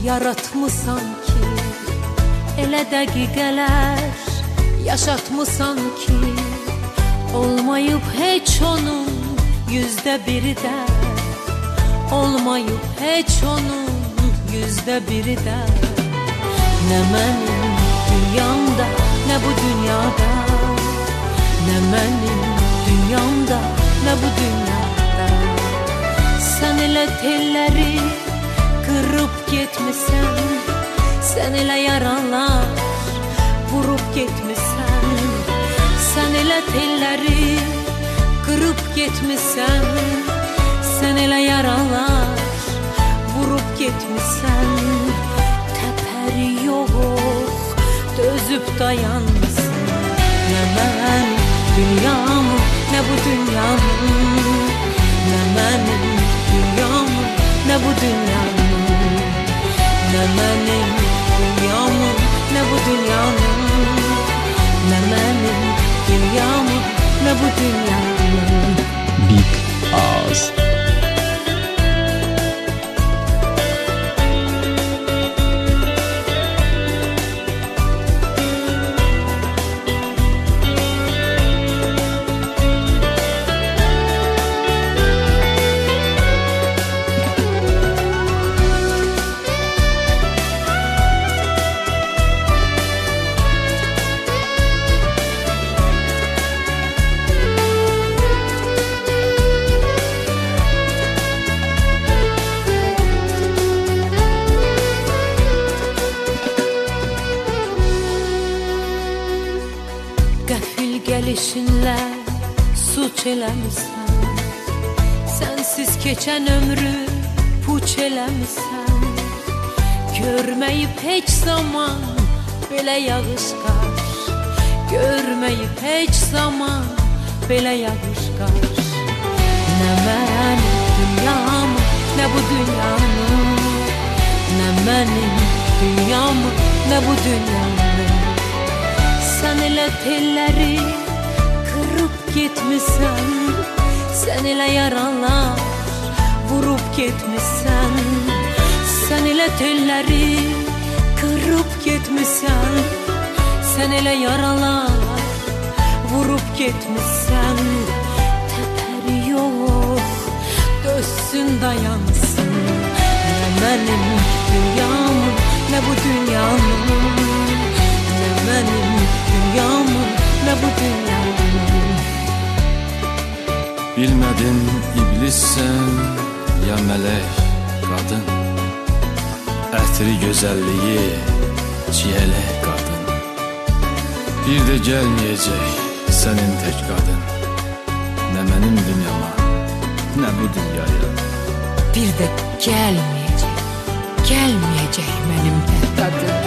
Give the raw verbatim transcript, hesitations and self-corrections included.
yaratmısan ki, elə dəqiqələr yaşatmısan ki, olmayıb heç onun yüzdə biri də, olmayıb heç onun yüzdə biri də. Nə mənim dünyamda, nə bu dünyada, nə mənim dünyamda, nə bu dünyada. Sən elə telləri qırıb getmisən, sən elə yaralar vurub getmisən, sən elə telləri qırıb getmisən, sən elə yaralar vurub getmisən. Təpəri yox, dözüb dayanmısın. Nə mən dünyamı, nə bu dünyamı, nə mənim dünyamı, nə bu dünyamı, nə mənim dünyamı, nə bu dünyamı, nə mənim dünyamı, nə bu dünyamı. Big Ağız. Qəfil gəlişinlə suç eləmisən, sənsiz keçən ömrü puç eləmisən. Görməyib heç zaman belə yağış qar, görməyib heç zaman belə yağış qar. Nə mənim dünyamı, nə bu dünyamı, nə mənim dünyamı, nə bu dünyamı. Sən elə telləri qırıb getmisən, sən elə yaralar vurub getmisən, sən elə telləri qırıb getmisən, sən elə yaralar vurub getmisən. Təpəri yox, dözsün dayansın. Nə mənim dünyamı, nə bu dünyamı, nə mənim dünyamı, nə bu dünyamı. Bilmədin iblissən ya mələk qadın, ətri gözəlliyi çiyələk qadın. Bir də gəlməyəcək sənin tək qadın, nə mənim dünyama, nə bu dünyaya. Bir də gəlməyəcək, gəlməyəcək mənim tək qadın.